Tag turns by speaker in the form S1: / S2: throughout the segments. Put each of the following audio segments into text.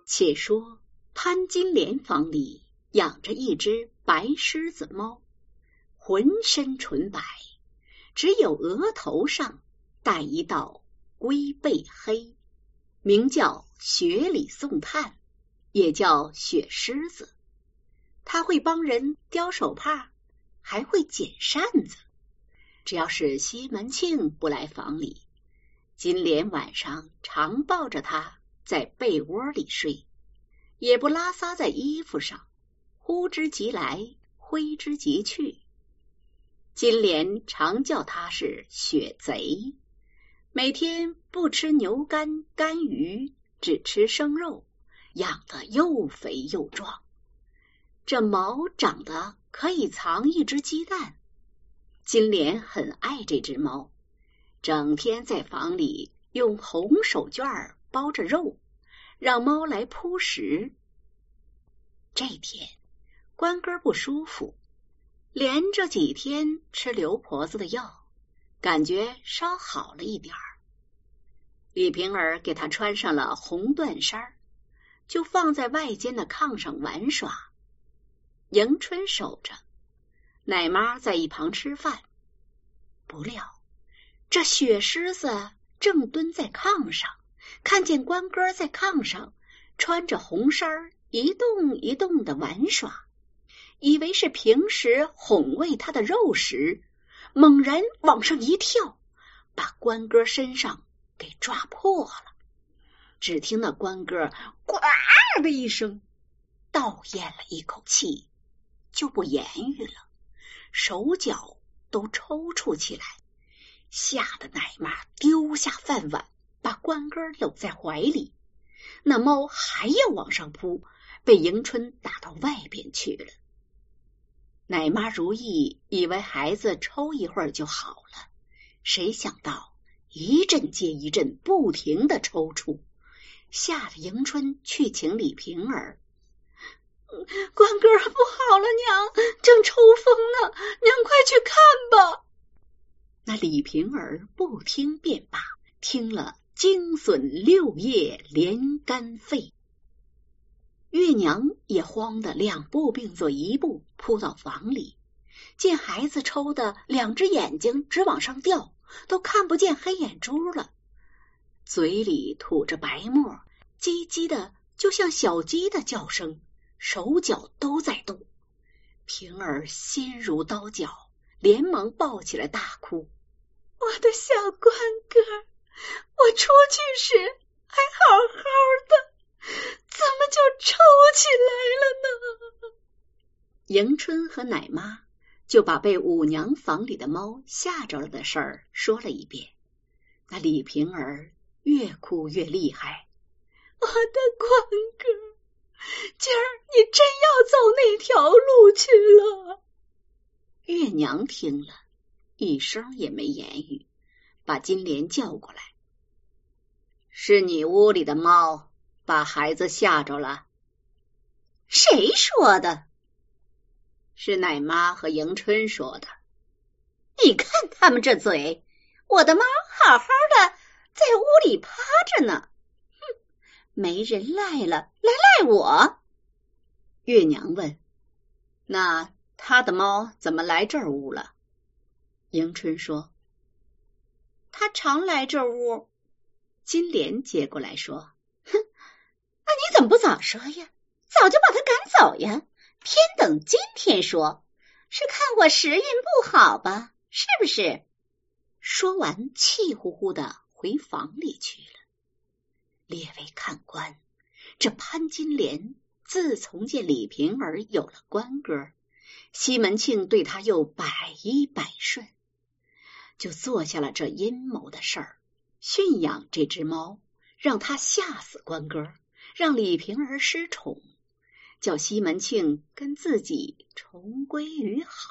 S1: 且说潘金莲房里养着一只白狮子猫，浑身纯白，只有额头上带一道龟背黑，名叫雪里送炭，也叫雪狮子。它会帮人雕手帕，还会捡扇子。只要是西门庆不来房里，金莲晚上常抱着它在被窝里睡，也不拉撒在衣服上，呼之即来，挥之即去。金莲常叫它是雪贼，每天不吃牛肝干鱼，只吃生肉，养得又肥又壮。这毛长得可以藏一只鸡蛋。金莲很爱这只猫，整天在房里用红手绢包着肉，让猫来扑食。这天关哥不舒服，连着几天吃刘婆子的药，感觉稍好了一点儿。李瓶儿给他穿上了红缎衫，就放在外间的炕上玩耍。迎春守着，奶妈在一旁吃饭。不料这雪狮子正蹲在炕上，看见关哥在炕上穿着红衫一动一动的玩耍，以为是平时哄喂他的肉食，猛然往上一跳，把关哥身上给抓破了。只听那关哥呱的一声，倒咽了一口气，就不言语了，手脚都抽搐起来，吓得奶妈丢下饭碗，把关哥搂在怀里。那猫还要往上扑，被迎春打到外边去了。奶妈如意以为孩子抽一会儿就好了，谁想到一阵接一阵不停的抽搐，吓得迎春去请李瓶儿。关哥不好了，娘，正抽风呢，娘快去看吧。那李瓶儿不听便罢，听了惊损6叶连肝肺。月娘也慌得2步并作1步扑到房里，见孩子抽的2只眼睛直往上掉，都看不见黑眼珠了，嘴里吐着白沫，叽叽的就像小鸡的叫声，手脚都在动。瓶儿心如刀绞，连忙抱起来大哭。我的小关哥，我出去时还好好的，怎么就抽起来了呢？迎春和奶妈就把被五娘房里的猫吓着了的事儿说了一遍。那李瓶儿越哭越厉害。我的关哥，今儿你真要走那条路去了。月娘听了，一声也没言语，把金莲叫过来。是你屋里的猫把孩子吓着了？谁说的？是奶妈和迎春说的。你看他们这嘴，我的猫好好的在屋里趴着呢。哼，没人赖了，来赖我。月娘问，那他的猫怎么来这屋了？迎春说，他常来这屋。金莲接过来说，哼，那你怎么不早说呀？早就把他赶走呀，偏等今天说，是看我时运不好吧？是不是？说完气呼呼的回房里去了。列位看官，这潘金莲自从见李瓶儿有了关哥，西门庆对他又百依百顺，就做下了这阴谋的事儿，驯养这只猫，让他吓死关哥，让李瓶儿失宠，叫西门庆跟自己重归于好。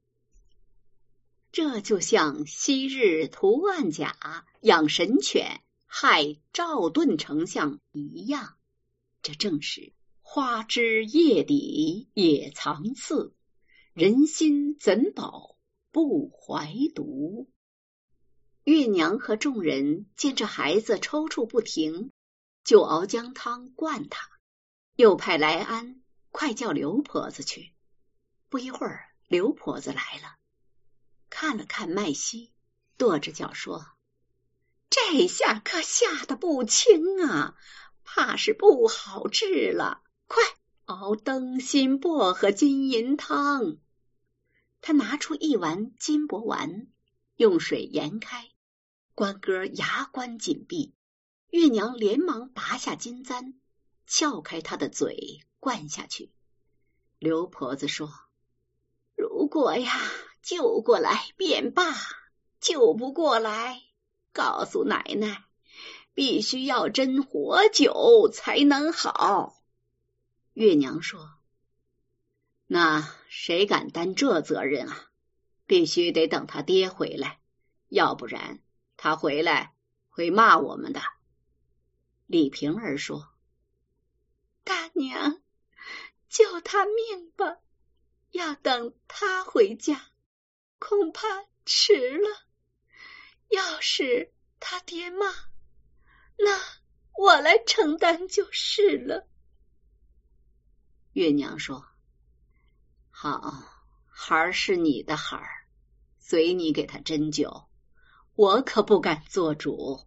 S1: 这就像昔日涂万甲养神犬害赵盾丞相一样，这正是花枝叶底也藏刺，人心怎保不怀毒。月娘和众人见这孩子抽搐不停，就熬姜汤灌他， 又派来安快叫刘婆子去。不一会儿，刘婆子来了，看了看麦西，跺着脚说：“这下可吓得不轻啊，怕是不好治了。快熬灯心薄荷金银汤。”他拿出一丸金箔丸，用水研开，关哥牙关紧闭。月娘连忙拔下金簪，撬开他的嘴，灌下去。刘婆子说：“如果呀救过来便罢，救不过来，告诉奶奶，必须要针活酒才能好。”月娘说：“那谁敢担这责任啊？必须得等他爹回来，要不然他回来会骂我们的。”李瓶儿说：“大娘，救他命吧，要等他回家，恐怕迟了。要是他爹骂，那我来承担就是了。”月娘说：“好，孩儿是你的孩儿，随你给他针灸，我可不敢做主。”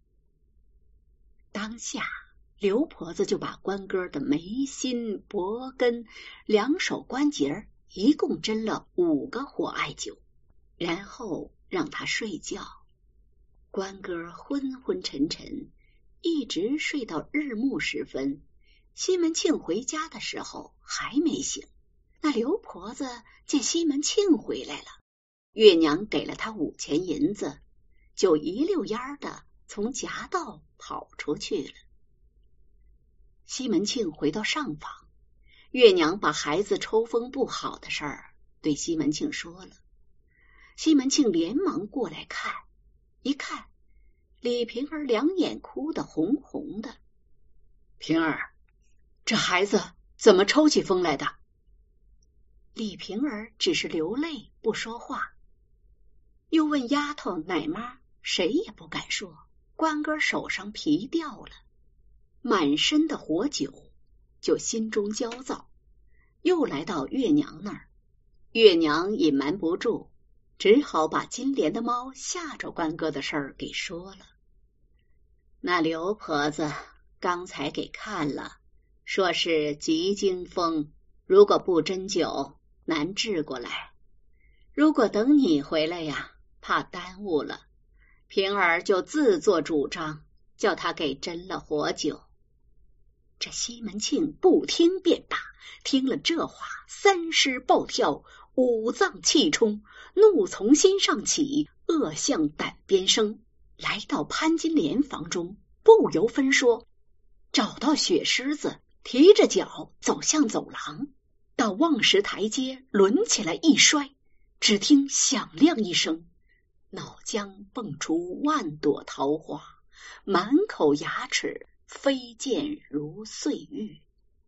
S1: 当下刘婆子就把关哥的眉心、脖根、两手关节一共针了5个火艾灸，然后让他睡觉。关哥昏昏沉沉，一直睡到日暮时分。西门庆回家的时候还没醒。那刘婆子见西门庆回来了，月娘给了他5钱银子，就一溜烟的从夹道跑出去了。西门庆回到上房，月娘把孩子抽风不好的事儿对西门庆说了。西门庆连忙过来看，一看李瓶儿两眼哭得红红的。“瓶儿，这孩子怎么抽起风来的？”李瓶儿只是流泪不说话，又问丫头奶妈，谁也不敢说。关哥手上皮掉了，满身的火酒，就心中焦躁，又来到月娘那儿。月娘隐瞒不住，只好把金莲的猫吓着关哥的事儿给说了。那刘婆子刚才给看了，说是急惊风，如果不针灸难治过来，如果等你回来呀，怕耽误了，瓶儿就自作主张，叫他给针了火灸。这西门庆不听便罢，听了这话，三尸暴跳，5脏气冲，怒从心上起，恶向胆边生，来到潘金莲房中，不由分说，找到雪狮子，提着脚走向走廊，到望石台阶抡起来一摔，只听响亮一声，脑浆蹦出万朵桃花，满口牙齿飞溅如碎玉。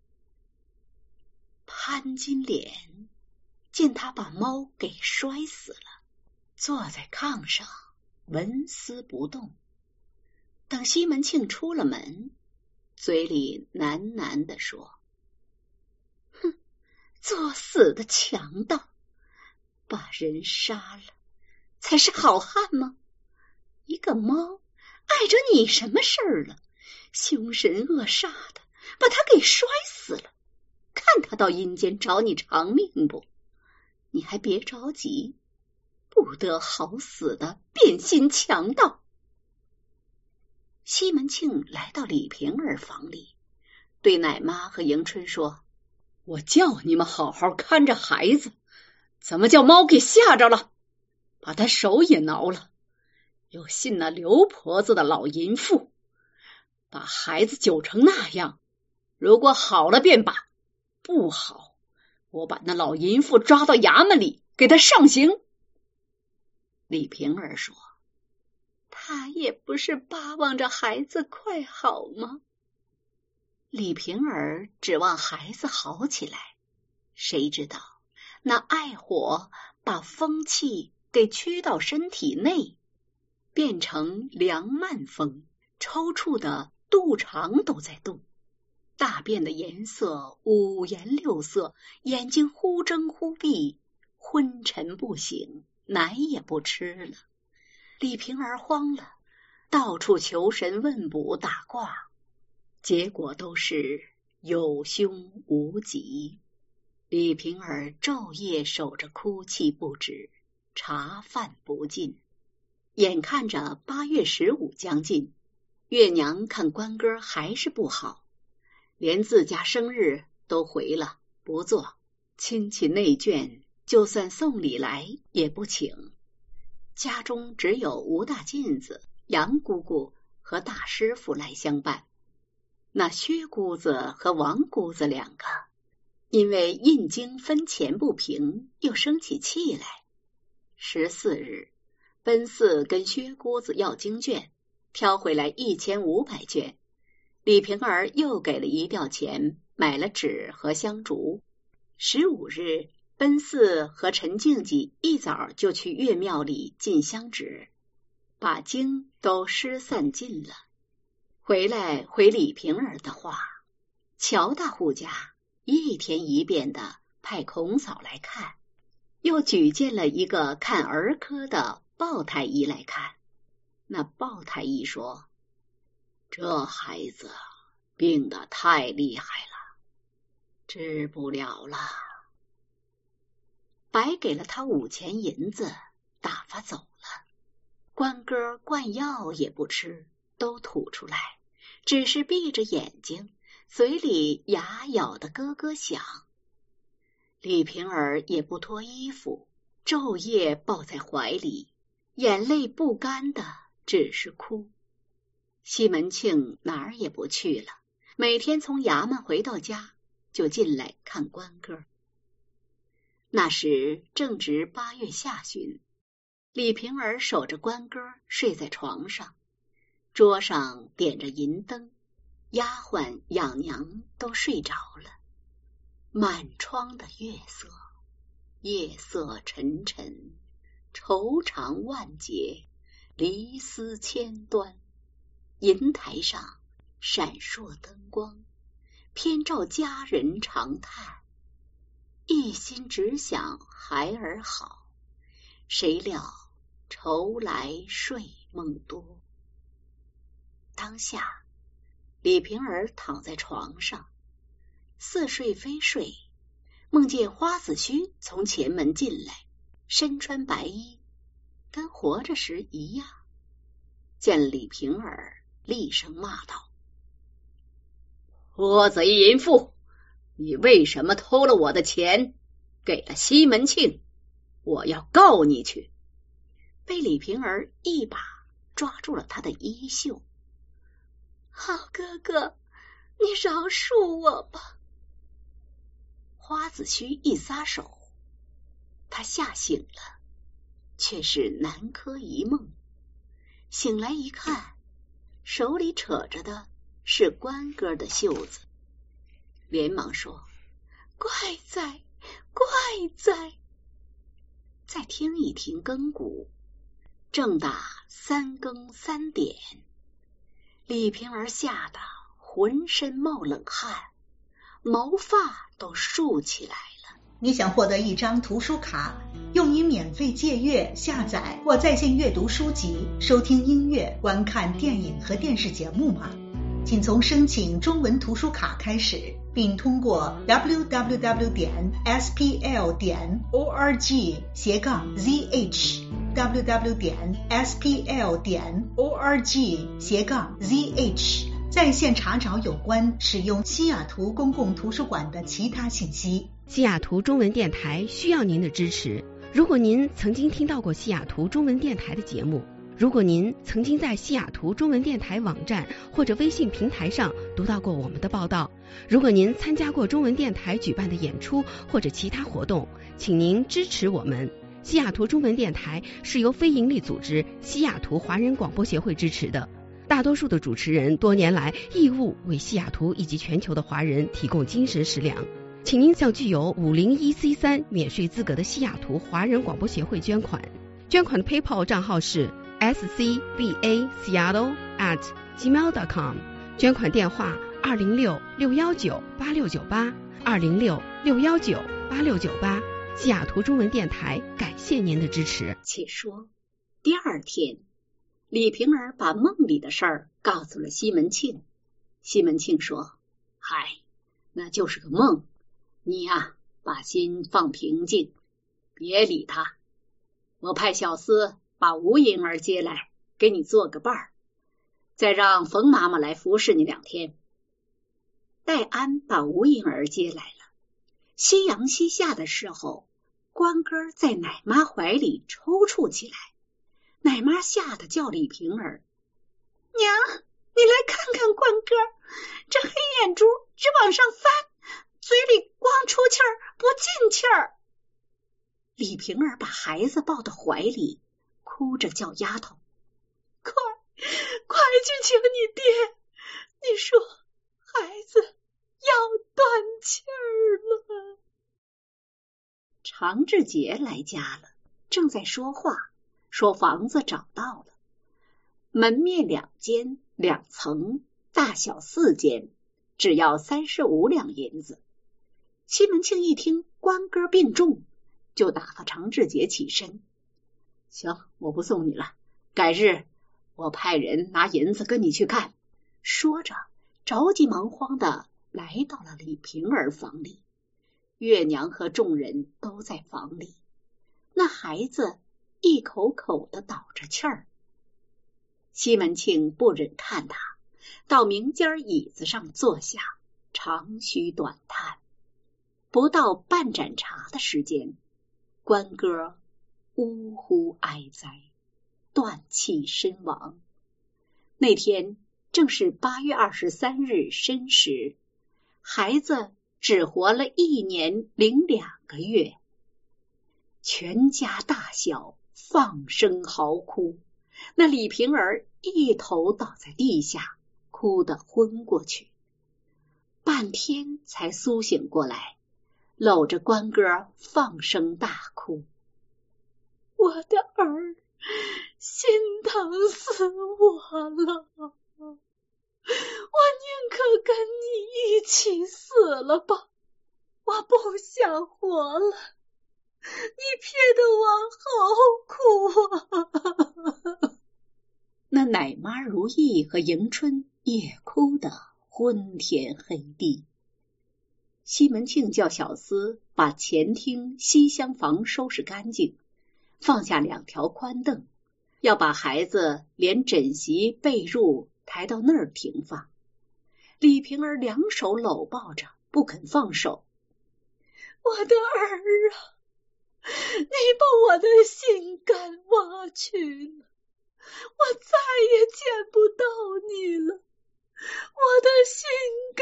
S1: 潘金莲见他把猫给摔死了，坐在炕上纹丝不动。等西门庆出了门，嘴里喃喃地说：“哼，作死的强盗，把人杀了才是好汉吗？一个猫碍着你什么事儿了？凶神恶煞的把他给摔死了，看他到阴间找你偿命不？你还别着急，不得好死的变心强盗。”西门庆来到李瓶儿房里，对奶妈和迎春说：“我叫你们好好看着孩子，怎么叫猫给吓着了，把他手也挠了，又信那刘婆子的老淫妇，把孩子揪成那样，如果好了便罢，不好，我把那老淫妇抓到衙门里给他上刑。”李瓶儿说：“他也不是巴望着孩子快好吗？”李瓶儿指望孩子好起来，谁知道那爱火把风气给驱到身体内，变成凉慢风，抽搐的肚肠都在动。 大便的颜色五颜六色，眼睛忽睁忽闭，昏沉不醒，奶也不吃了。李瓶儿慌了，到处求神问卜打卦，结果都是有凶无吉。李瓶儿昼夜守着哭泣不止，茶饭不进。眼看着8月15将近，月娘看官哥还是不好，连自家生日都回了不做，亲戚内眷就算送礼来也不请。家中只有吴大妗子、杨姑姑和大师傅来相伴。那薛姑子和王姑子两个因为印经分钱不平，又生起气来。14日，奔四跟薛姑子要经卷，挑回来1500卷。李瓶儿又给了一吊钱，买了纸和香烛。15日，奔四和陈静济一早就去岳庙里进香纸，把经都施散尽了。回来回李瓶儿的话，乔大户家一天一遍的派孔嫂来看，又举荐了一个看儿科的鲍太医来看。那鲍太医说，这孩子病得太厉害了，治不了了，白给了他5钱银子，打发走了。官哥灌药也不吃，都吐出来，只是闭着眼睛，嘴里牙咬得咯咯响。李瓶儿也不脱衣服，昼夜抱在怀里，眼泪不干的只是哭。西门庆哪儿也不去了，每天从衙门回到家就进来看官哥。那时正值8月下旬，李瓶儿守着官哥睡在床上，桌上点着银灯，丫鬟养娘都睡着了。满窗的月色，夜色沉沉，愁肠万结，离丝千端。银台上闪烁灯光，偏照佳人长叹，一心只想孩儿好，谁料愁来睡梦多。当下李瓶儿躺在床上，似睡非睡，梦见花子虚从前门进来，身穿白衣，跟活着时一样。见李瓶儿，厉声骂道，泼贼淫妇，你为什么偷了我的钱，给了西门庆？我要告你去。被李瓶儿一把抓住了他的衣袖。好哥哥，你饶恕我吧。花子虚一撒手，他吓醒了，却是南柯一梦。醒来一看，手里扯着的是官哥的袖子，连忙说，怪哉怪哉。再听一听更鼓，正打3更3点。李瓶儿吓得浑身冒冷汗，毛发都竖起来了。
S2: 你想获得一张图书卡，用于免费借阅、下载或在线阅读书籍、收听音乐、观看电影和电视节目吗？请从申请中文图书卡开始，并通过 www.spl.org/zh www.spl.org/zh 在线查找有关使用西雅图公共图书馆的其他信息。
S3: 西雅图中文电台需要您的支持。如果您曾经听到过西雅图中文电台的节目，如果您曾经在西雅图中文电台网站或者微信平台上读到过我们的报道，如果您参加过中文电台举办的演出或者其他活动，请您支持我们。西雅图中文电台是由非营利组织西雅图华人广播协会支持的，大多数的主持人多年来义务为西雅图以及全球的华人提供精神食粮。请您向具有501C3免税资格的西雅图华人广播协会捐款。捐款的 PayPal 账号是 scbaseattle@gmail.com， 捐款电话 206-619-8698，206-619-8698。西雅图中文电台感谢您的支持。
S1: 且说第二天，李瓶儿把梦里的事儿告诉了西门庆。西门庆说：“嗨，那就是个梦，你呀，把心放平静，别理他。我派小厮把吴银儿接来，给你做个伴儿，再让冯妈妈来服侍你2天。”戴安把吴银儿接来了。夕阳西下的时候，关哥在奶妈怀里抽搐起来。奶妈吓得叫李瓶儿：“娘，你来看看关哥，这黑眼珠直往上翻，嘴里光出气儿不进气儿。”李瓶儿把孩子抱到怀里，哭着叫丫头：“快去请你爹，你说孩子要断气儿了。”常志杰来家了，正在说话，说房子找到了，门面2间2层，大小4间，只要35两银子。西门庆一听关哥病重，就打发常志杰起身：“行，我不送你了，改日我派人拿银子跟你去看。”说着着急忙慌的来到了李瓶儿房里。月娘和众人都在房里，那孩子一口口的倒着气儿。西门庆不忍看他，到明间椅子上坐下，长吁短叹。不到半盏茶的时间，关哥呜呼哀哉，断气身亡。那天正是8月23日申时，孩子只活了1年零2个月。全家大小放声嚎哭，那李瓶儿一头倒在地下，哭得昏过去，半天才苏醒过来，搂着关哥放声大哭：“我的儿，心疼死我了！我宁可跟你一起死了吧，我不想活了，你撇得我好苦啊！”那奶妈如意和迎春也哭得昏天黑地。西门庆叫小厮把前厅西厢房收拾干净，放下2条宽凳，要把孩子连枕席被褥抬到那儿停放。李瓶儿2手搂抱着不肯放手：“我的儿啊，你把我的心肝挖去了，我再也见不到你了，我的心肝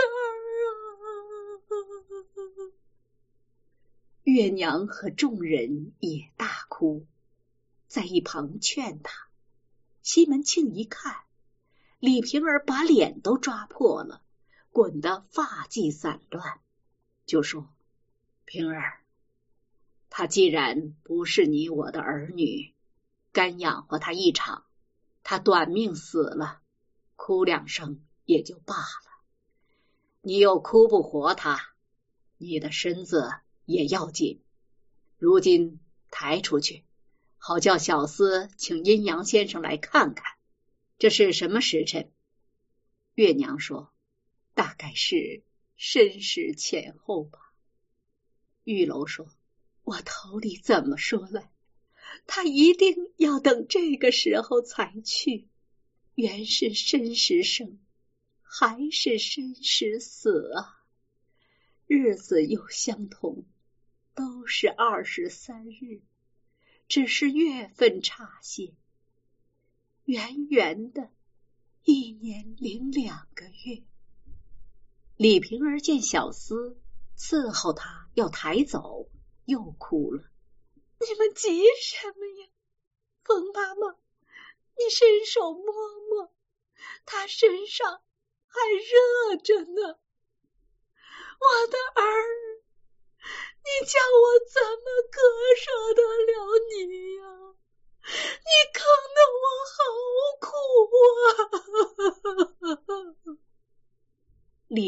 S1: 啊！”月娘和众人也大哭，在一旁劝他。西门庆一看，李瓶儿把脸都抓破了，滚得发髻散乱，就说：“瓶儿，他既然不是你我的儿女，干养活他一场，他短命死了，哭2声也就罢了。你又哭不活他，你的身子也要紧。如今抬出去，好叫小厮请阴阳先生来看看，这是什么时辰？”月娘说：“大概是申时前后吧。”玉楼说：“我头里怎么说来，他一定要等这个时候才去，原是申时生，还是申时死啊？日子又相同，都是23日，只是月份差些，圆圆的1年零2个月。”李瓶儿见小厮伺候他要抬走，又哭了：“你们急什么呀？冯妈妈，你伸手摸摸，他身上还热着呢。我的儿，你叫我怎么割舍得了你呀？你坑得我好苦啊！”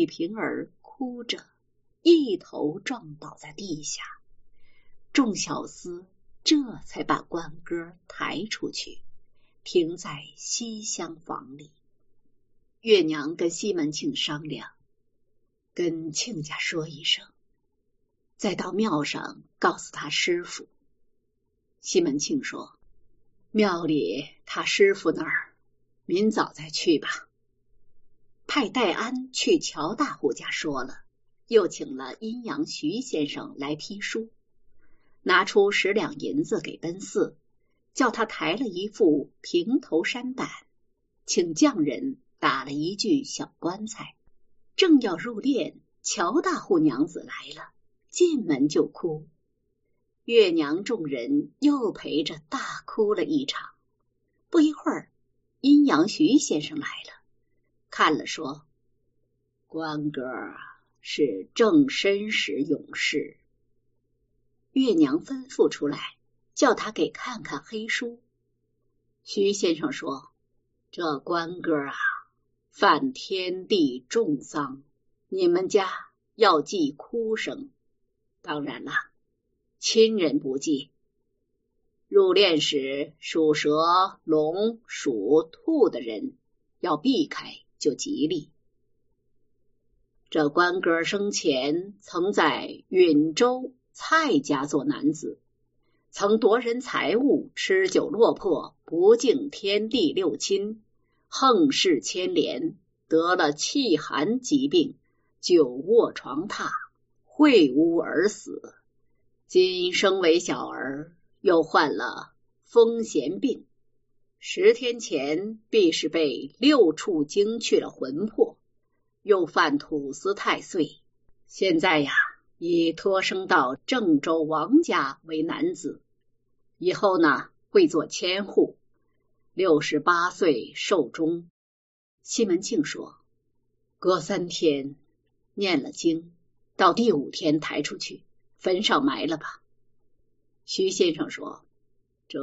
S1: 瓶儿哭着一头撞倒在地下，众小厮这才把关哥抬出去，停在西厢房里。月娘跟西门庆商量，跟亲家说一声，再到庙上告诉他师傅。西门庆说，庙里他师傅那儿，明早再去吧。派戴安去乔大户家说了，又请了阴阳徐先生来批书，拿出10两银子给奔四，叫他抬了一副平头山板，请匠人打了一具小棺材。正要入殓，乔大户娘子来了，进门就哭。月娘众人又陪着大哭了一场。不一会儿，阴阳徐先生来了，看了说，关哥是正绅士勇士。月娘吩咐出来，叫他给看看黑书。徐先生说，这关哥犯天地重丧，你们家要记哭声，当然了，亲人不记。入殓时属蛇、龙、属兔的人要避开就吉利。这关哥生前曾在允州蔡家做男子，曾夺人财物，吃酒落魄，不敬天地六亲，横世牵连，得了气寒疾病，久卧床榻，秽污而死。今生为小儿，又患了风闲病，10天前必是被6处经去了魂魄，又犯土司太岁，现在已托生到郑州王家为男子，以后呢会做千户，68岁寿终。西门庆说，隔3天念了经，到第5天抬出去坟上埋了吧。徐先生说，这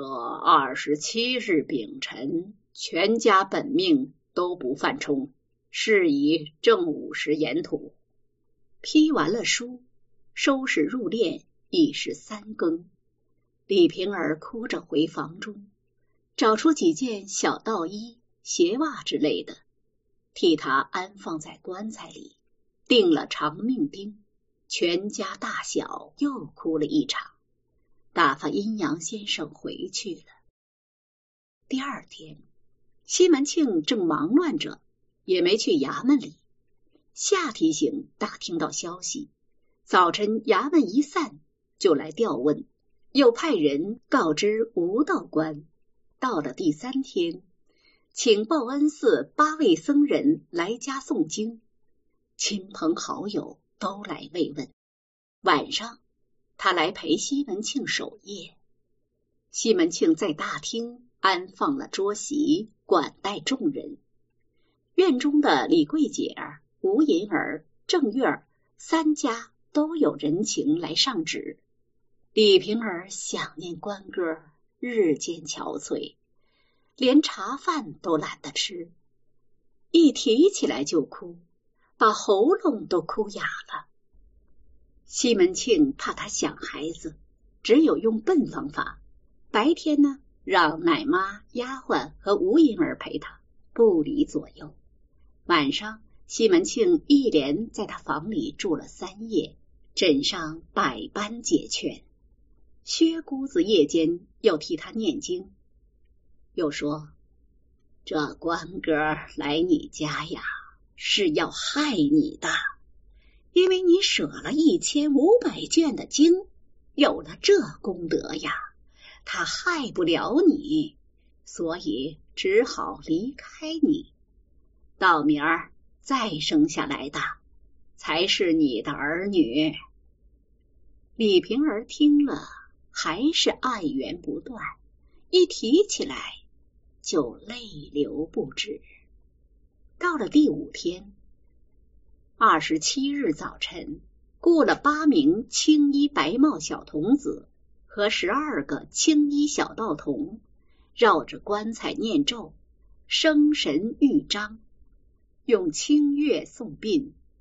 S1: 27日丙辰，全家本命都不犯冲，适宜正午时掩土。批完了书，收拾入殓，已是3更。李瓶儿哭着回房中，找出几件小道衣、鞋袜之类的，替他安放在棺材里，定了长命钉。全家大小又哭了一场，打发阴阳先生回去了。第2天，西门庆正忙乱着，也没去衙门里。夏提刑打听到消息，早晨衙门一散，就来调问，又派人告知吴道官。到了第3天，请报恩寺8位僧人来家诵经，亲朋好友都来慰问。晚上，他来陪西门庆守夜。西门庆在大厅安放了桌席，管待众人。院中的李桂姐、吴银儿、郑月儿3家都有人情来上旨。李瓶儿想念关哥，日渐憔悴，连茶饭都懒得吃，一提起来就哭，把喉咙都哭哑了。西门庆怕他想孩子，只有用笨方法，白天呢让奶妈、丫鬟和吴银儿陪他，不离左右。晚上西门庆一连在他房里住了3夜，枕上百般解劝。薛姑子夜间又替他念经，又说，这关哥来你家是要害你的，因为你舍了1500卷的经，有了这功德他害不了你，所以只好离开你，到明儿再生下来的才是你的儿女。李瓶儿听了还是爱缘不断，一提起来就泪流不止。到了第5天，27日早晨，雇了8名青衣白帽小童子和12个青衣小道童，绕着棺材念咒，生神谕章，用清乐诵殡，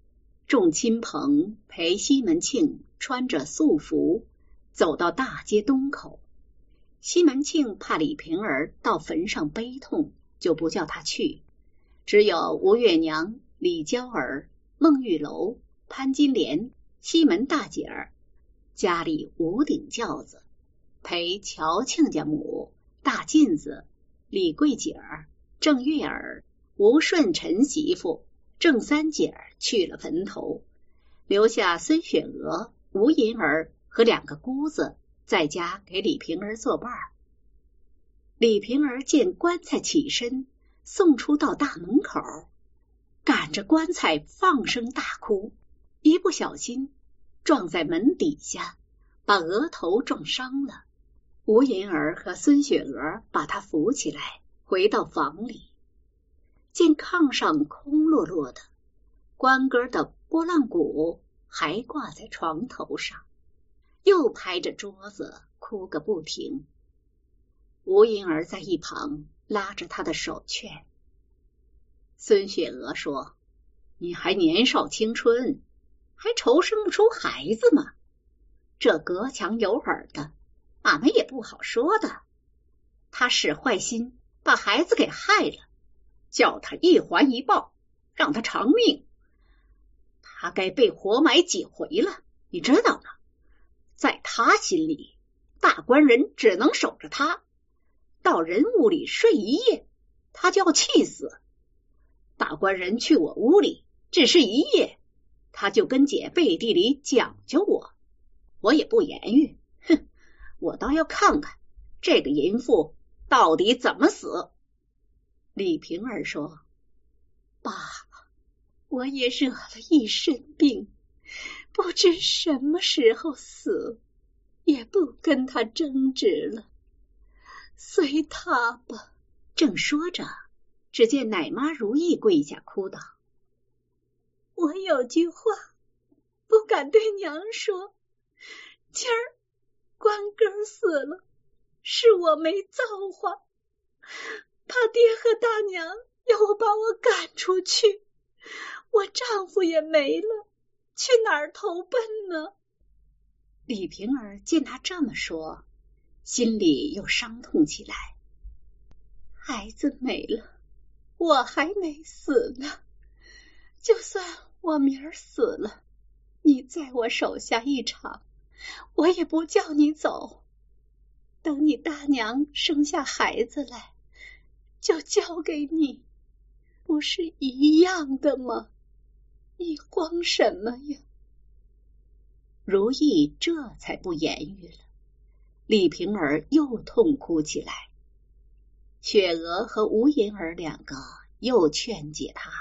S1: 众亲朋陪西门庆穿着素服走到大街东口。西门庆怕李瓶儿到坟上悲痛，就不叫他去，只有吴月娘、李娇儿、孟玉楼、潘金莲、西门大姐儿家里五顶轿子，陪乔亲家母、大妗子、李桂姐儿、郑月儿、吴顺臣媳妇、郑三姐儿去了坟头，留下孙雪娥、吴银儿和2个姑子在家给李瓶儿作伴儿。李瓶儿见棺材起身，送出到大门口，赶着棺材放声大哭，一不小心撞在门底下，把额头撞伤了。吴银儿和孙雪娥把她扶起来，回到房里，见炕上空落落的，关根的拨浪鼓还挂在床头上，又拍着桌子哭个不停。吴银儿在一旁拉着他的手劝。孙雪娥说：“你还年少青春，还愁生不出孩子吗？这隔墙有耳的，俺们也不好说的。他使坏心，把孩子给害了，叫他一还一报，让他偿命。他该被活埋几回了，你知道吗？在他心里，大官人只能守着他，到人屋里睡一夜，他就要气死。大官人去我屋里只是一夜，他就跟姐背地里讲究我，我也不言语。哼，我倒要看看这个淫妇到底怎么死。”李瓶儿说：“爸爸，我也惹了一身病，不知什么时候死，也不跟他争执了，随他吧。”正说着，只见奶妈如意跪下哭道：“我有句话不敢对娘说，今儿关根死了，是我没造化，怕爹和大娘要把我赶出去，我丈夫也没了，去哪儿投奔呢？”李瓶儿见他这么说，心里又伤痛起来。孩子没了，我还没死呢，就算我明儿死了，你在我手下一场，我也不叫你走。等你大娘生下孩子来，就交给你，不是一样的吗？你慌什么呀？如意这才不言语了。李瓶儿又痛哭起来。雪娥和吴银儿2个又劝解他：“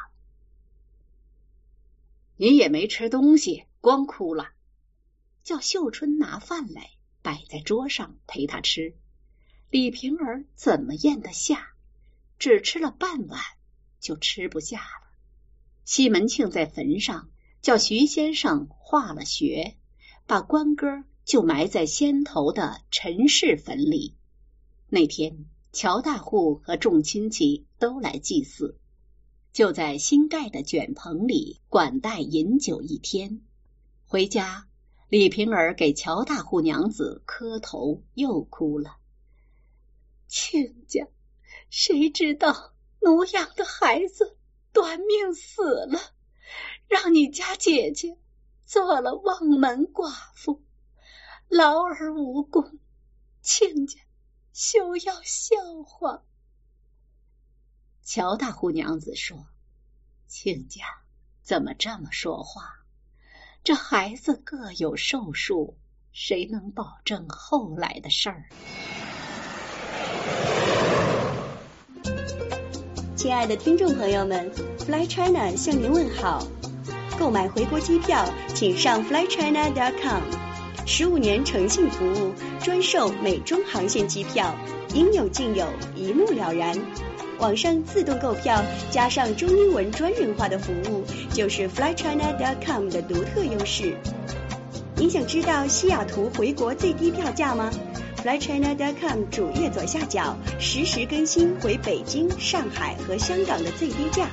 S1: 你也没吃东西，光哭了。”叫秀春拿饭来摆在桌上陪他吃。李瓶儿怎么咽得下？只吃了半碗就吃不下了。西门庆在坟上叫徐先生化了穴，把关根就埋在先头的陈氏坟里。那天乔大户和众亲戚都来祭祀，就在新盖的卷棚里管待饮酒一天。回家，李瓶儿给乔大户娘子磕头，又哭了。亲家，谁知道奴养的孩子短命死了，让你家姐姐做了望门寡妇，劳而无功，亲家休要笑话。乔大户娘子说：“亲家怎么这么说话？这孩子各有寿数，谁能保证后来的事儿？”
S4: 亲爱的听众朋友们， Fly China 向您问好。购买回国机票，请上 flychina.com。15年诚信服务，专售美中航线机票，应有尽有，一目了然。网上自动购票，加上中英文专人化的服务，就是 flychina.com 的独特优势。您想知道西雅图回国最低票价吗？flychina.com 主页左下角实时更新回北京、上海和香港的最低价。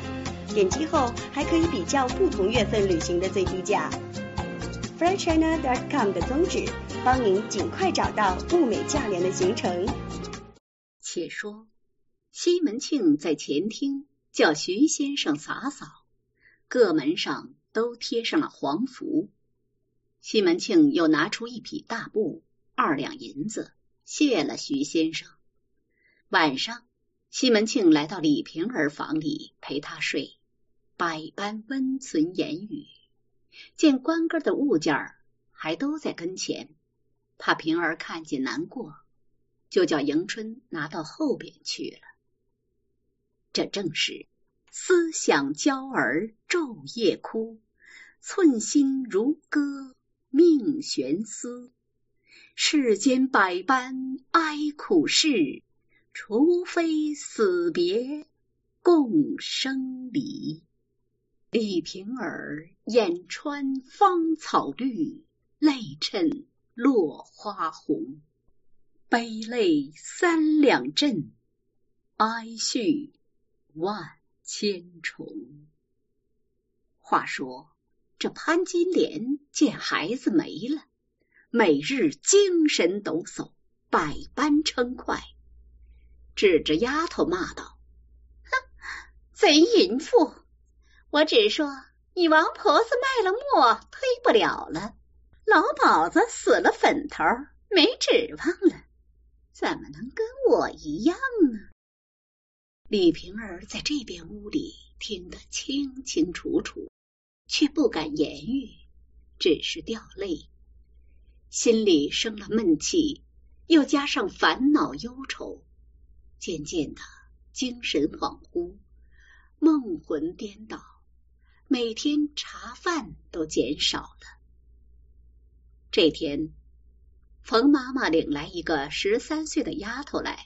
S4: 点击后还可以比较不同月份旅行的最低价。flychina.com 的宗旨，帮您尽快找到物美价廉的行程。
S1: 且说西门庆在前厅叫徐先生洒扫，各门上都贴上了黄符。西门庆又拿出一匹大布，2两银子，谢了徐先生。晚上，西门庆来到李瓶儿房里陪他睡，百般温存言语。见关根的物件还都在跟前，怕瓶儿看见难过，就叫迎春拿到后边去了。这正是思想娇儿昼夜哭，寸心如歌命悬丝。世间百般哀苦事，除非死别共生离。李瓶儿眼穿芳草绿，泪衬落花红。悲泪3两阵，哀绪万千重。话说这潘金莲见孩子没了，每日精神抖擞，百般称快，指着丫头骂道：哼，贼淫妇！我只说你王婆子卖了墨推不了了，老鸨子死了粉头，没指望了，怎么能跟我一样呢？李瓶儿在这边屋里听得清清楚楚，却不敢言语，只是掉泪，心里生了闷气，又加上烦恼忧愁，渐渐的精神恍惚，梦魂颠倒，每天茶饭都减少了。这天，冯妈妈领来一个13岁的丫头来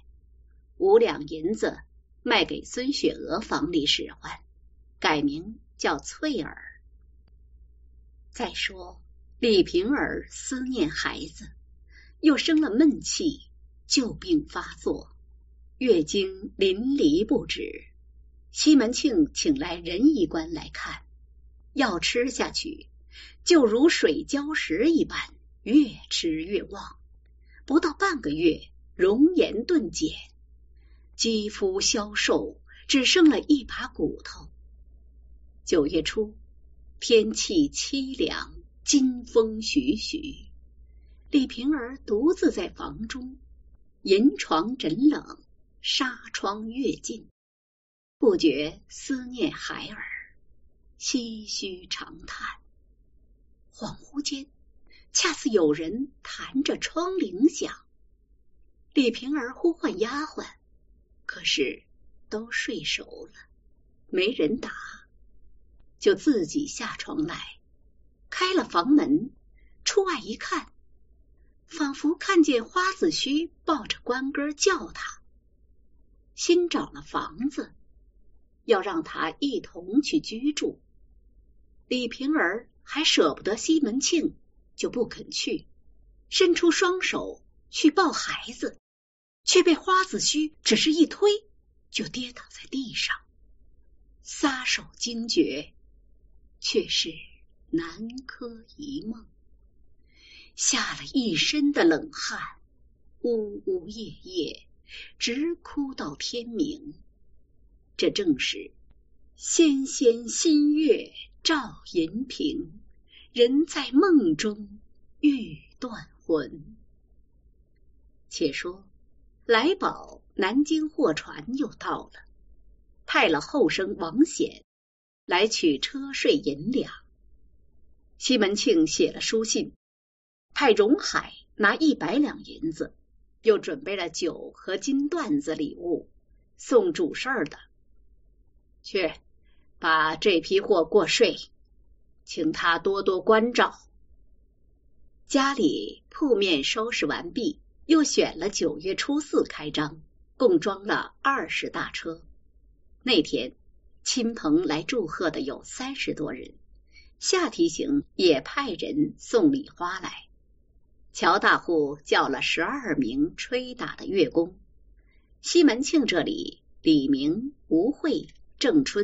S1: ，5两银子卖给孙雪娥房里使唤，改名叫翠儿。再说李瓶儿思念孩子，又生了闷气，旧病发作，月经淋漓不止。西门庆请来仁医官来看，药吃下去就如水浇石一般，越吃越旺，不到半个月容颜顿减，肌肤消瘦，只剩了一把骨头。9月初，天气凄凉，金风徐徐，李瓶儿独自在房中，银床枕冷，纱窗月尽，不觉思念孩儿，唏嘘长叹。恍惚间，恰似有人弹着窗棂响，李瓶儿呼唤丫鬟，可是都睡熟了，没人答，就自己下床来，开了房门，出外一看，仿佛看见花子虚抱着关根叫他，新找了房子，要让他一同去居住。李瓶儿还舍不得西门庆，就不肯去，伸出双手去抱孩子，却被花子虚只是一推，就跌倒在地上，撒手惊觉，却是南柯一梦，下了一身的冷汗，呜呜咽咽，直哭到天明。这正是纤纤新月照银屏，人在梦中欲断魂。且说来宝南京货船又到了，派了后生王显来取车税银两。西门庆写了书信，派荣海拿100两银子，又准备了酒和金缎子礼物，送主事儿的。去把这批货过税，请他多多关照。家里铺面收拾完毕，又选了9月初4开张，共装了20大车。那天亲朋来祝贺的有30多人，下提刑也派人送礼花来。乔大户叫了12名吹打的乐工。西门庆这里李明、吴慧、郑春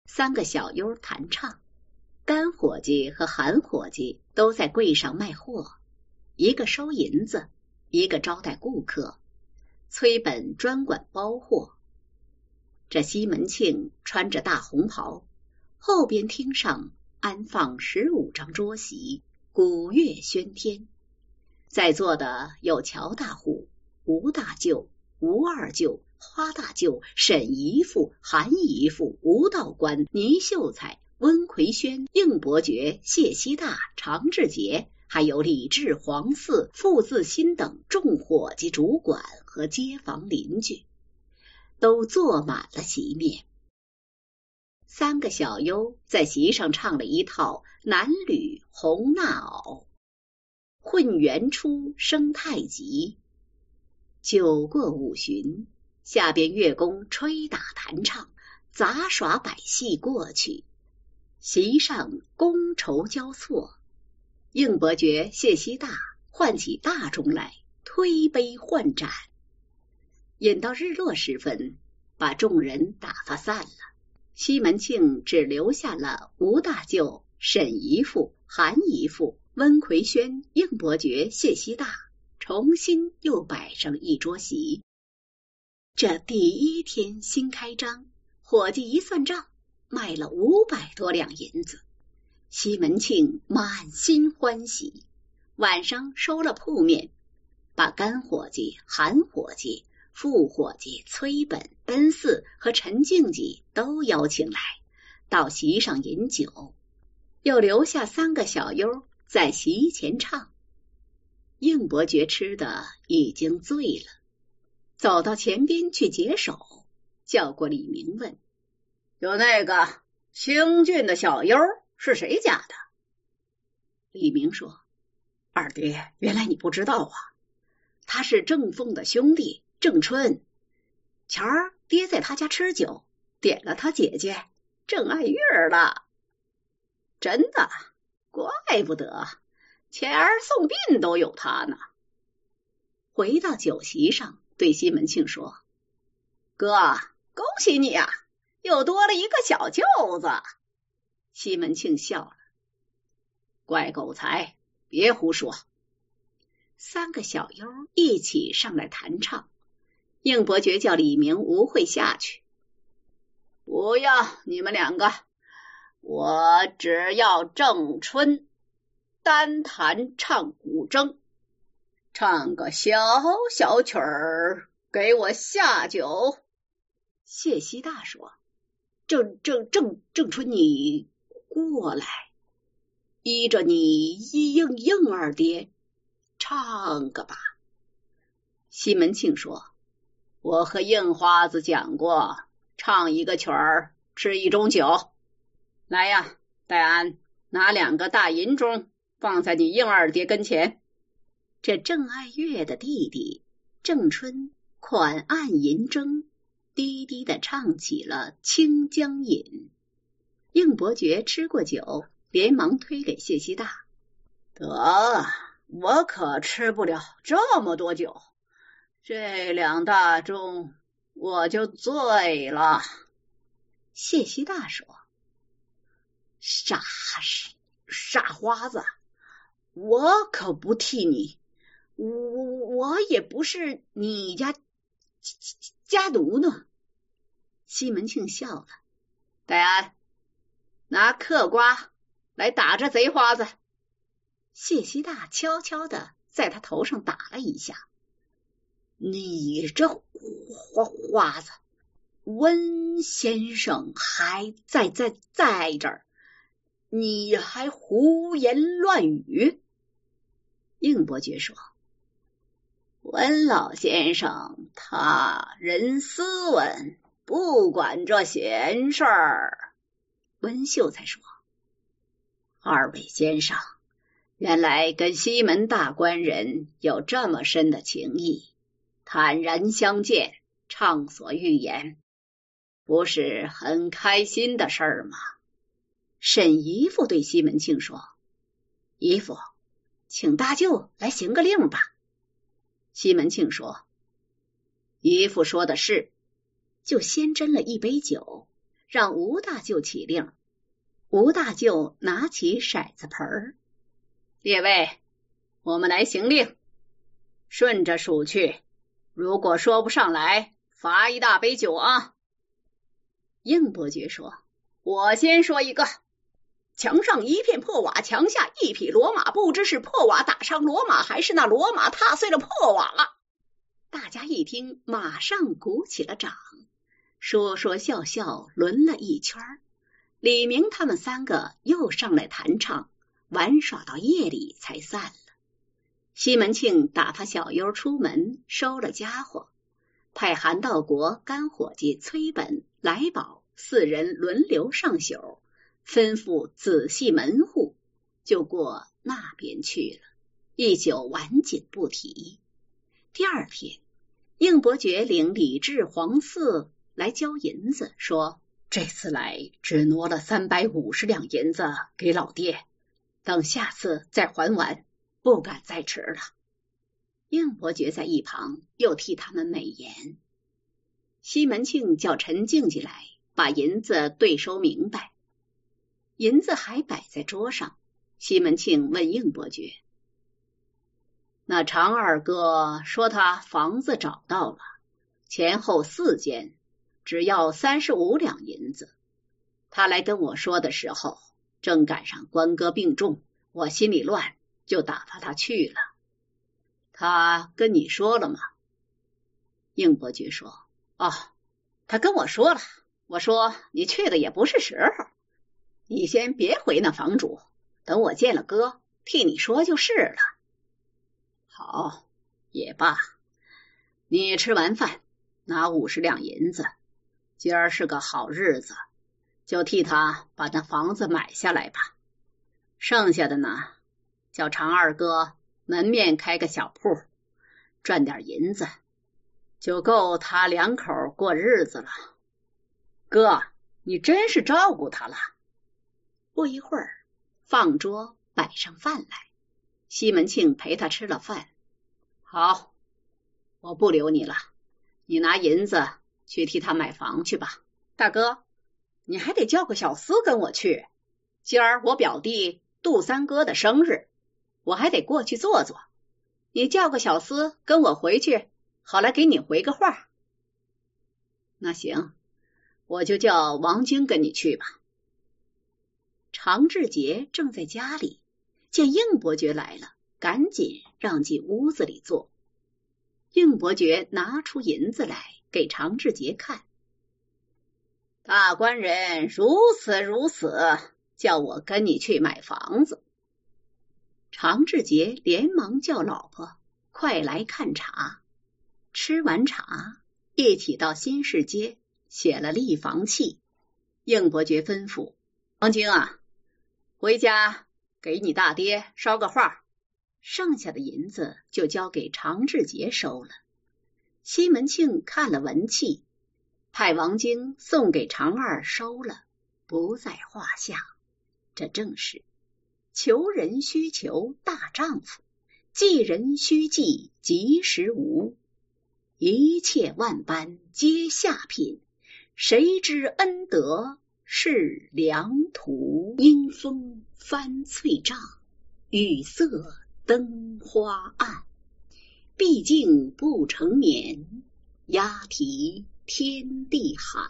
S1: 3个小优弹唱，干伙计和韩伙计都在柜上卖货，一个收银子，一个招待顾客，崔本专管包货。这西门庆穿着大红袍，后边厅上安放15张桌席，鼓乐喧天。在座的有乔大户、吴大舅、吴二舅、花大舅、沈姨父、韩姨父、吴道官、倪秀才、温奎轩、应伯爵、谢希大、常志杰，还有李治、黄四、傅自新等众伙计、主管和街坊邻居，都坐满了席面。3个小优在席上唱了一套南吕红纳袄，混元初升太极。酒过5巡，下边乐工吹打弹唱，杂耍百戏过去，席上觥筹交错。应伯爵谢希大唤起大钟来，推杯换盏。饮到日落时分，把众人打发散了。西门庆只留下了吴大舅、沈姨父、韩姨父、温奎轩、应伯爵、谢希大，重新又摆上一桌席。这第1天新开张，伙计一算账，卖了500多两银子。西门庆满心欢喜，晚上收了铺面，把干伙计、韩伙计、副伙计崔本、奔四和陈静济都邀请来，到席上饮酒，又留下3个小优在席前唱。应伯爵吃的已经醉了，走到前边去解手，叫过李明问：有那个清俊的小优是谁家的？李明说：二爹，原来你不知道啊，他是郑凤的兄弟郑春，前儿爹在他家吃酒，点了他姐姐郑爱月了。真的？怪不得，前儿送殡都有他呢。回到酒席上，对西门庆说：哥，恭喜你啊，又多了一个小舅子。西门庆笑了：怪狗才，别胡说。3个小优一起上来弹唱，应伯爵叫李明、吴慧下去。不要你们2个，我只要郑春单弹唱古筝，唱个小小曲儿，给我下酒。谢希大说：郑春，你过来，依着你应二爹唱个吧。西门庆说：我和应花子讲过，唱一个曲儿吃1盅酒。来呀，戴安，拿2个大银盅放在你应二爹跟前。这郑爱月的弟弟郑春款按银筝，低低地唱起了《清江引》。应伯爵吃过酒，连忙推给谢希大：得，我可吃不了这么多酒，这2大盅我就醉了。谢希大说：傻花子，我可不替你，我也不是你家奴呢。西门庆笑了：戴安，拿嗑瓜来打这贼花子。谢希大悄悄地在他头上打了一下：你这花子，温先生还在这儿，你还胡言乱语。应伯爵说：温老先生他人斯文，不管这闲事儿。温秀才说：二位先生原来跟西门大官人有这么深的情谊，坦然相见，畅所欲言，不是很开心的事儿吗？沈姨父对西门庆说：姨父，请大舅来行个令吧。西门庆说：姨父说的是，就先斟了一杯酒， 让吴大舅起令。吴大舅拿起骰子盆儿，列位，我们来行令，顺着数去，如果说不上来，罚一大杯酒啊。应伯爵说，我先说一个，墙上一片破瓦，墙下一匹骡马，不知是破瓦打伤骡马，还是那骡马踏碎了破瓦。大家一听，马上鼓起了掌，说说笑笑轮了一圈。李明他们三个又上来弹唱，玩耍到夜里才散了。西门庆打发小优出门收了家伙，派韩道国、干伙计崔本、来宝四人轮流上宿，吩咐仔细门户，就过那边去了，一宿晚景不提。第二天，应伯爵领李治、黄四来交银子，说这次来只挪了350两银子给老爹，等下次再还完，不敢再迟了。应伯爵在一旁又替他们美言。西门庆叫陈静进来，把银子对收明白。银子还摆在桌上，西门庆问应伯爵，那常二哥说他房子找到了，前后4间，只要35两银子。他来跟我说的时候，正赶上关哥病重，我心里乱，就打发他去了。他跟你说了吗？应伯爵说，哦，他跟我说了，我说你去的也不是时候，你先别回那房主，等我见了哥，替你说就是了。好，也罢，你吃完饭拿50两银子，今儿是个好日子，就替他把那房子买下来吧。剩下的呢，叫常二哥门面开个小铺，赚点银子，就够他2口过日子了。哥，你真是照顾他了。不一会儿，放桌摆上饭来，西门庆陪他吃了饭。好，我不留你了，你拿银子去替他买房去吧。大哥，你还得叫个小厮跟我去，今儿我表弟杜三哥的生日，我还得过去坐坐，你叫个小厮跟我回去，好来给你回个话。那行，我就叫王晶跟你去吧。常志杰正在家里，见应伯爵来了，赶紧让进屋子里坐。应伯爵拿出银子来给常志杰看，大官人如此如此，叫我跟你去买房子。常志杰连忙叫老婆快来看茶。吃完茶，一起到新市街写了立房契。应伯爵吩咐王晶啊，回家给你大爹捎个话，剩下的银子就交给常志杰收了。西门庆看了文契，派王晶送给常二收了，不在话下。这正是求人须求大丈夫，济人须济及时无。一切万般皆下品，谁知恩德是良图。阴风翻翠帐，雨色灯花暗。毕竟不成眠，鸦啼天地寒。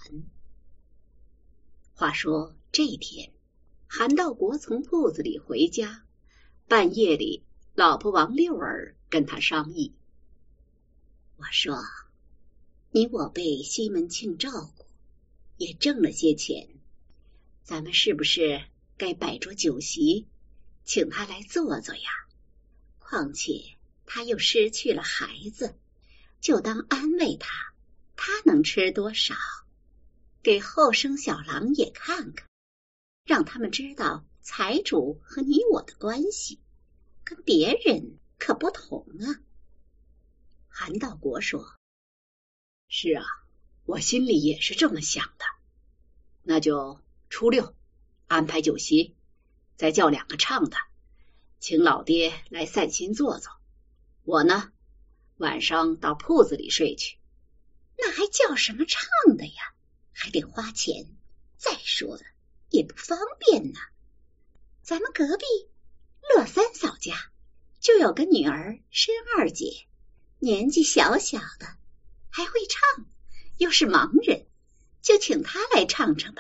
S1: 话说这天，韩道国从铺子里回家，半夜里，老婆王六儿跟他商议，我说，你我被西门庆照顾，也挣了些钱，咱们是不是该摆桌酒席，请他来坐坐呀？况且他又失去了孩子，就当安慰他，他能吃多少？给后生小郎也看看，让他们知道财主和你我的关系，跟别人可不同啊。韩道国说，是啊，我心里也是这么想的。那就初6安排酒席，再叫2个唱的，请老爹来散心坐坐。我呢，晚上到铺子里睡去。那还叫什么唱的呀？还得花钱， 再说了也不方便呢。咱们隔壁乐三嫂家就有个女儿申二姐，年纪小小的，还会唱，又是盲人，就请她来唱唱吧。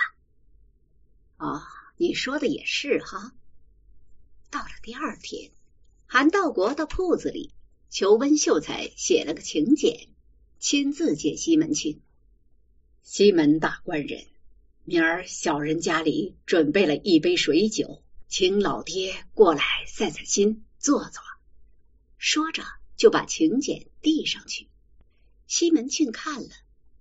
S1: 你说的也是哈。到了第二天，韩道国到铺子里求温秀才写了个请柬，亲自见西门庆。西门大官人，明儿小人家里准备了一杯水酒，请老爹过来散散心，坐坐。说着就把请柬递上去。西门庆看了，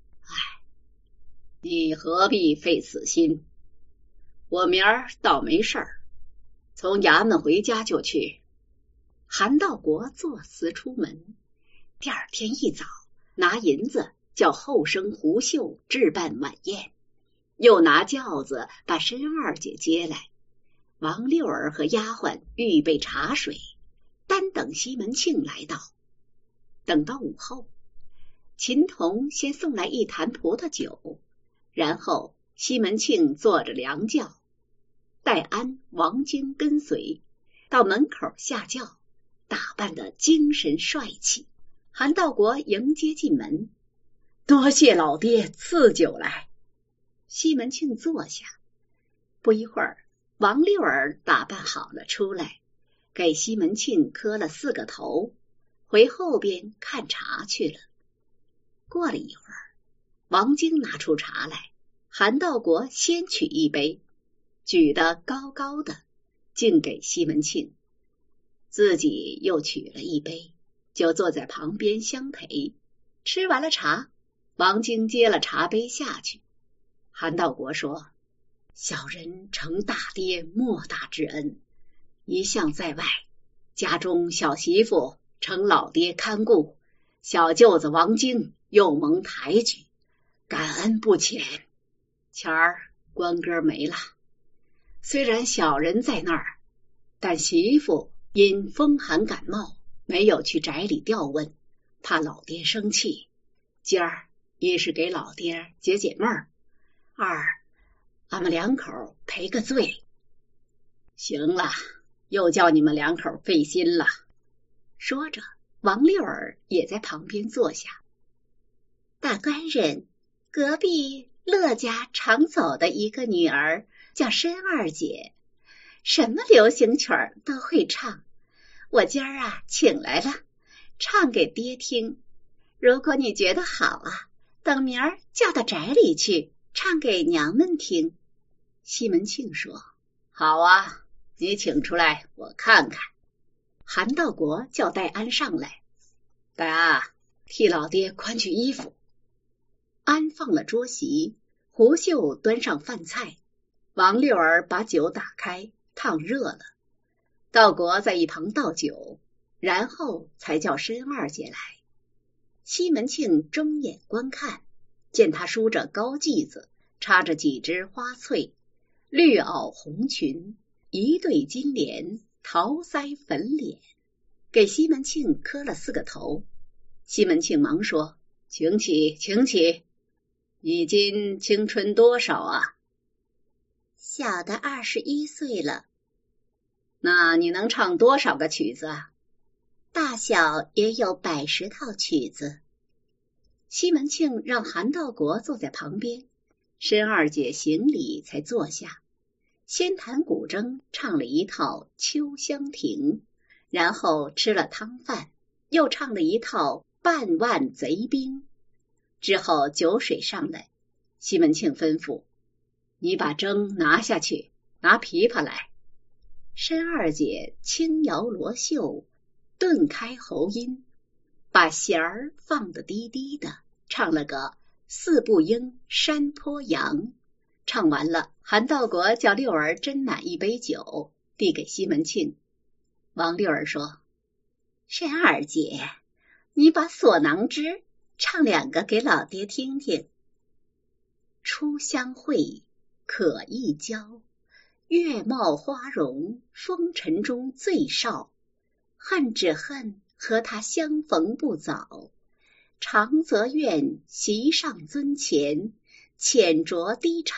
S1: 你何必费此心？我明儿倒没事儿，从衙门回家就去。韩道国作辞出门，第二天一早拿银子叫后生胡秀置办晚宴，又拿轿子把申二姐接来。王六儿和丫鬟预备茶水，单等西门庆来到。等到午后，秦童先送来一坛葡萄酒，然后西门庆坐着凉轿，戴安、王晶跟随到门口下轿，打扮得精神帅气。韩道国迎接进门，多谢老爹赐酒来。西门庆坐下，不一会儿，王六儿打扮好了出来，给西门庆磕了4个头，回后边看茶去了。过了一会儿，王晶拿出茶来，韩道国先取一杯，举得高高的，敬给西门庆，自己又取了一杯，就坐在旁边相陪。吃完了茶，王晶接了茶杯下去。韩道国说：小人承大爹莫大之恩，一向在外，家中小媳妇承老爹看顾，小舅子王晶又蒙抬举，感恩不浅。前儿官哥没了，虽然小人在那儿，但媳妇因风寒感冒，没有去宅里调问，怕老爹生气。今儿一是给老爹解解闷儿，二俺们两口赔个罪。行了，又叫你们两口费心了。说着，王六儿也在旁边坐下。大官人，隔壁乐家常走的一个女儿叫申二姐，什么流行曲儿都会唱，我今儿请来了，唱给爹听。如果你觉得好等明儿叫到宅里去，唱给娘们听。西门庆说：好你请出来我看看。韩道国叫戴安上来，戴安，替老爹宽去衣服。安放了桌席，胡秀端上饭菜，王六儿把酒打开，烫热了。道国在一旁倒酒，然后才叫申二姐来。西门庆睁眼观看，见她梳着高髻子，插着几枝花翠，绿袄红裙，一对金莲，桃腮粉脸，给西门庆磕了4个头。西门庆忙说：请起，请起。你今青春多少小的21岁了。那你能唱多少个曲子大小也有110套曲子。西门庆让韩道国坐在旁边，申二姐行礼才坐下，先弹古筝唱了一套《秋香亭》，然后吃了汤饭，又唱了一套《半万贼兵》。之后酒水上来，西门庆吩咐：你把筝拿下去，拿琵琶来。申二姐轻摇罗袖，顿开喉音，把弦儿放得低低的，唱了个四不应山坡羊。唱完了，韩道国叫六儿斟满一杯酒，递给西门庆。王六儿说：申二姐，你把唢囊之唱2个给老爹听听。初相会，可一交，月貌花容，风尘中最少。恨只恨和他相逢不早，长则愿席上尊前，浅酌低唱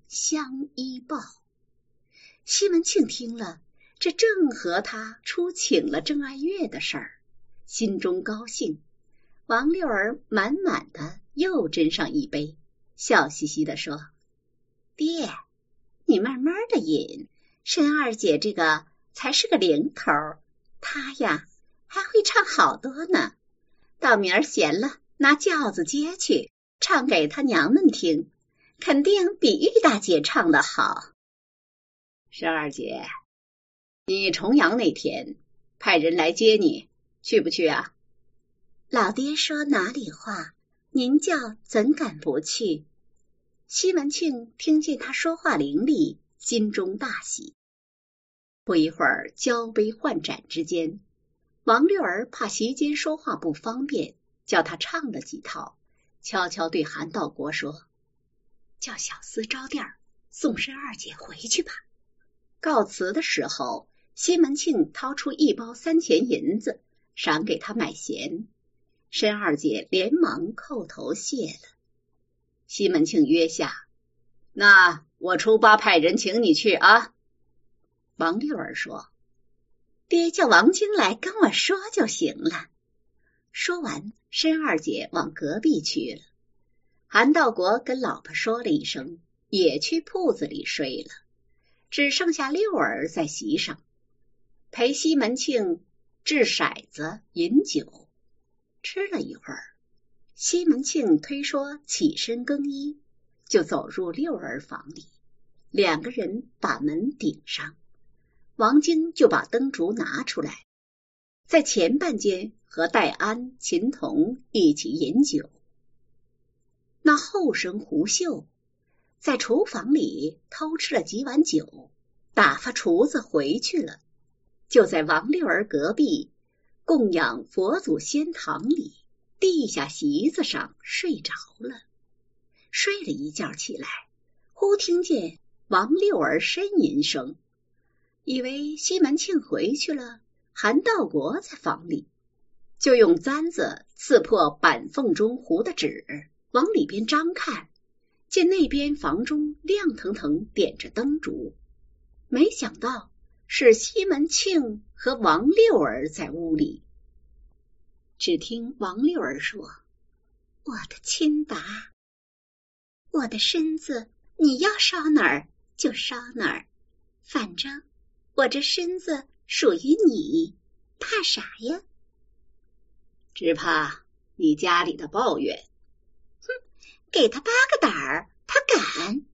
S1: 相依抱。西门庆听了，这正合他出请了郑爱月的事儿，心中高兴。王六儿满满的又斟上一杯，笑嘻嘻地说：爹，你慢慢的饮，申二姐这个才是个零头，她呀还会唱好多呢，到明儿闲了拿轿子接去，唱给她娘们听，肯定比玉大姐唱得好。申二姐，你重阳那天派人来接你，去不去啊？老爹说哪里话，您叫怎敢不去？西门庆听见他说话伶俐，心中大喜。不一会儿，交杯换盏之间，王六儿怕席间说话不方便，叫他唱了几套，悄悄对韩道国说：叫小厮招店送申二姐回去吧。告辞的时候，西门庆掏出1包3钱银子，赏给他买咸。申二姐连忙叩头谢了。西门庆约下：那我初8派人请你去啊。王六儿说：爹叫王晶来跟我说就行了。说完，申二姐往隔壁去了。韩道国跟老婆说了一声，也去铺子里睡了，只剩下六儿在席上陪西门庆掷骰子饮酒。吃了一会儿，西门庆推说起身更衣，就走入六儿房里，两个人把门顶上，王晶就把灯烛拿出来，在前半间和戴安、秦童一起饮酒。那后生胡秀在厨房里偷吃了几碗酒，打发厨子回去了，就在王六儿隔壁供养佛祖仙堂里地下席子上睡着了。睡了一觉起来，忽听见王六儿呻吟声，以为西门庆回去了，韩道国在房里，就用簪子刺破板缝中糊的纸，往里边张看，见那边房中亮腾腾点着灯烛，没想到是西门庆和王六儿在屋里。只听王六儿说：我的亲达，我的身子你要烧哪儿就烧哪儿，反正我这身子属于你，怕啥呀？只怕你家里的抱怨。哼，给他8个胆儿，他敢。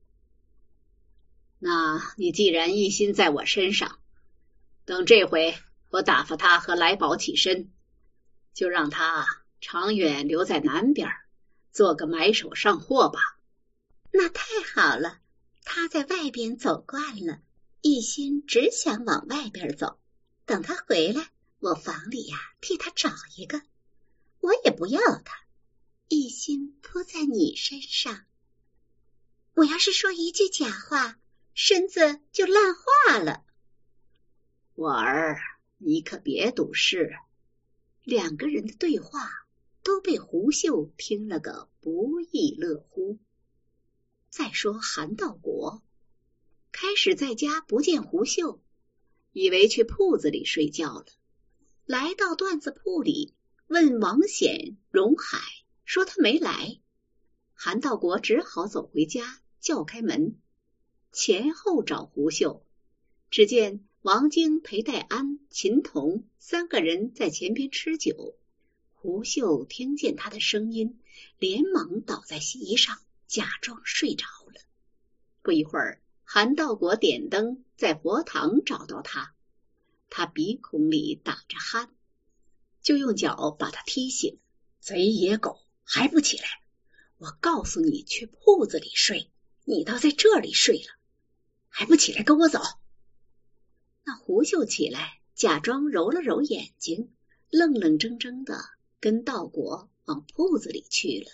S1: 那你既然一心在我身上，等这回我打发他和来宝起身，就让他长远留在南边，做个买手上货吧。那太好了，他在外边走惯了，一心只想往外边走，等他回来，我房里呀替他找一个，我也不要他，一心扑在你身上。我要是说一句假话，身子就烂化了。我儿，你可别赌事。两个人的对话都被胡秀听了个不亦乐乎。再说韩道国开始在家不见胡秀，以为去铺子里睡觉了，来到缎子铺里问王显、荣海，说他没来。韩道国只好走回家叫开门，前后找胡秀，只见王晶陪戴安、秦童3个人在前边吃酒。胡秀听见他的声音，连忙倒在席上，假装睡着了。不一会儿，韩道国点灯在佛堂找到他，他鼻孔里打着鼾，就用脚把他踢醒。贼野狗，还不起来！我告诉你去铺子里睡，你倒在这里睡了，还不起来跟我走！那胡秀起来，假装揉了揉眼睛，愣愣怔怔的跟道国往铺子里去了。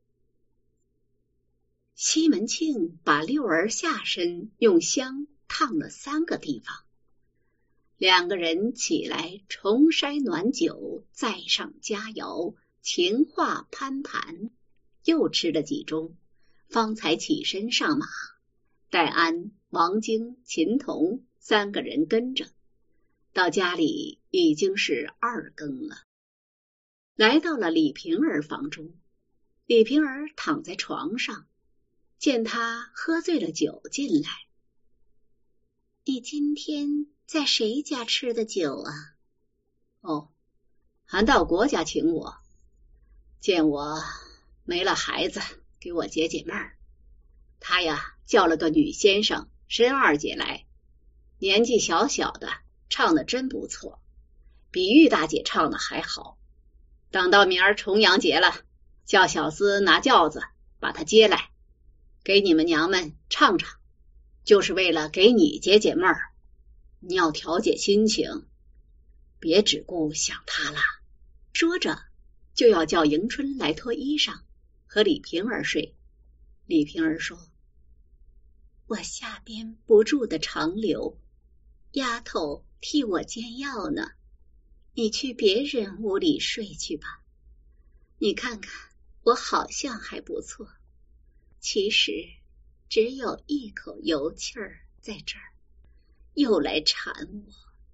S1: 西门庆把六儿下身用香烫了3个地方，两个人起来重筛暖酒，再上佳肴，情话攀谈，又吃了几盅，方才起身上马， 戴安、王晶、秦童3个人跟着，到家里已经是2更了。来到了李瓶儿房中，李瓶儿躺在床上，见他喝醉了酒进来。你今天在谁家吃的酒啊？哦，韩道国家请我，见我没了孩子，给我解解闷儿。他呀叫了个女先生申二姐来，年纪小小的，唱得真不错，比玉大姐唱的还好。等到明儿重阳节了，叫小厮拿轿子把她接来，给你们娘们唱唱，就是为了给你解解闷儿。你要调节心情，别只顾想他了。说着就要叫迎春来脱衣裳，和李瓶儿睡。李瓶儿说，我下边不住的长流，丫头替我煎药呢，你去别人屋里睡去吧。你看看我好像还不错，其实只有一口油气儿在这儿，又来缠我。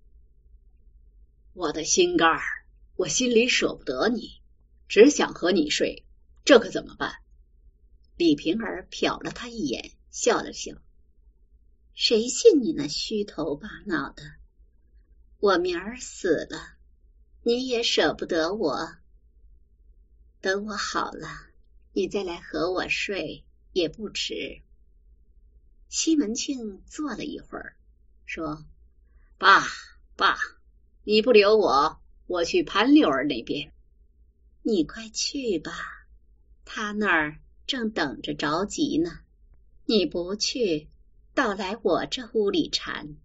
S1: 我的心肝儿，我心里舍不得你，只想和你睡，这可怎么办？李瓶儿瞟了他一眼，笑了笑，谁信你那虚头巴脑的？我明儿死了，你也舍不得我。等我好了，你再来和我睡也不迟。西门庆坐了一会儿，说，爸，你不留我，我去潘六儿那边。你快去吧，他那儿正等着着急呢。你不去，倒来我这屋里缠。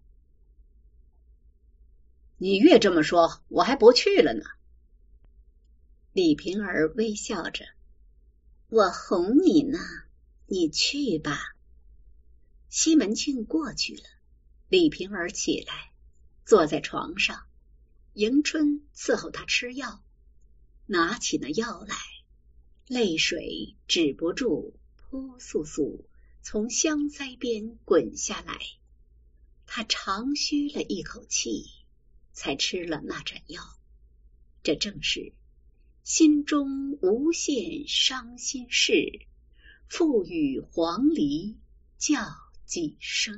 S1: 你越这么说，我还不去了呢。李瓶儿微笑着，我哄你呢，你去吧。西门庆过去了，李瓶儿起来，坐在床上，迎春伺候他吃药，拿起那药来，泪水止不住扑簌簌从香腮边滚下来。他长吁了一口气，才吃了那盏药。这正是心中无限伤心事，付与黄鹂叫几声。